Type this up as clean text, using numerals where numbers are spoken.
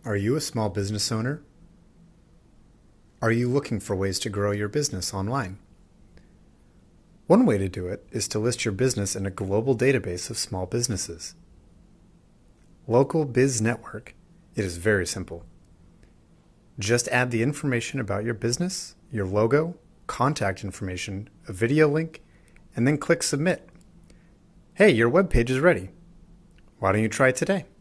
Are you a small business owner? Are you looking for ways to grow your business online? One way to do it is to list your business in a global database of small businesses. Local Biz Network. It is very simple. Just add the information about your business, your logo, contact information, a video link, and then click Submit. Hey, your web page is ready. Why don't you try it today?